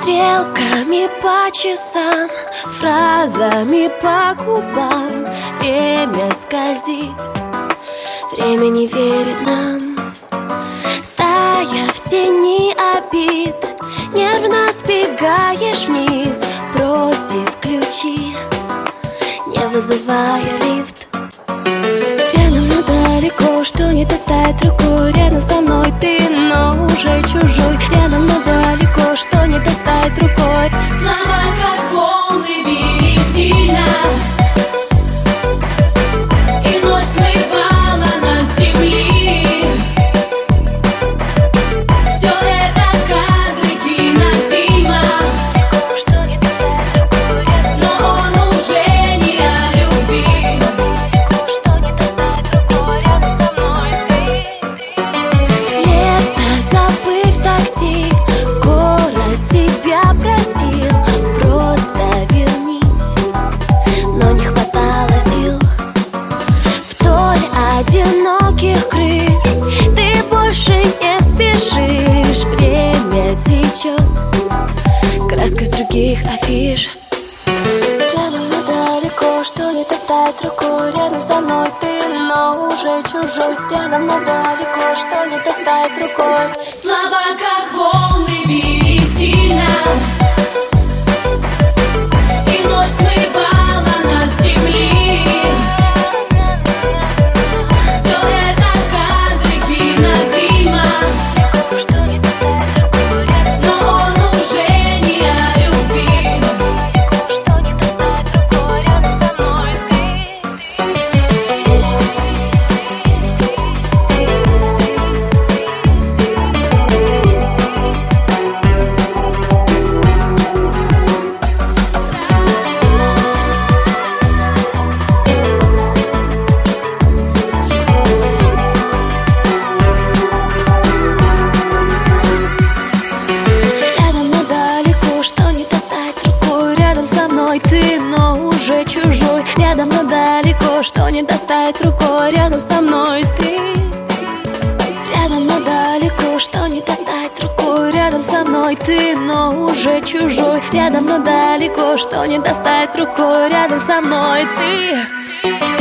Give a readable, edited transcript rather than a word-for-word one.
Стрелками по часам, фразами по губам. Время скользит, время не верит нам. Тая в тени обид, нервно сбегаешь вниз, бросив ключи, не вызывая лифт. Рядом, но далеко, что не достать рукой. Рядом со мной ты, но уже чужой. Рядом, но далеко, что не достать рукой. Слова как волны били сильно, и ночь смывала нас с земли. Все это кадры кинофильма, Что не достать рукой. Рядом со но он уже не о любви. мной, что не достать рукой. Рядом со мной ты. Лето, забыв такси, город тебя просил, просто вернись, но не хватало сил. Вдоль одиноких крыш ты больше не спешишь. Время течет краской с других афиш. Рядом, но далеко, что не достать рукой. Рядом со мной ты, но уже чужой. Рядом, но далеко, что не достать рукой. Слова как волны били сильно, и ночь смывала нас с земли. Все это кадры кинофильма, Что не достать рукой. Рядом со но он уже не о любви. мной, что не достать рукой. Рядом со мной ты. Рядом, но далеко, что не достать рукой. Рядом со мной ты, но уже чужой. Рядом, но далеко, что не достать рукой. Рядом со мной ты. Рядом, но далеко, что не достать рукой. Рядом со мной ты, но уже чужой. Рядом, но далеко, что не достать рукой. Рядом со мной ты.